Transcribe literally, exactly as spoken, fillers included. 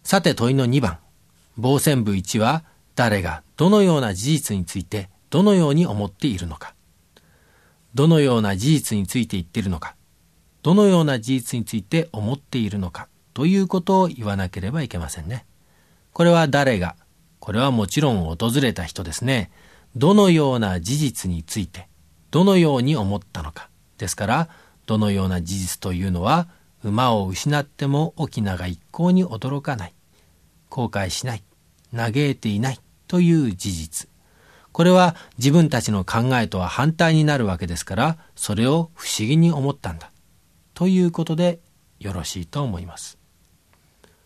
さて問いのにばん、傍線部いちは誰がどのような事実についてどのように思っているのか、どのような事実について言っているのか、どのような事実について思っているのかということを言わなければいけませんね。これは誰が、これはもちろん訪れた人ですね。どのような事実についてどのように思ったのかですから、どのような事実というのは馬を失っても翁が一向に驚かない、後悔しない、嘆いていないという事実。これは自分たちの考えとは反対になるわけですから、それを不思議に思ったんだということでよろしいと思います。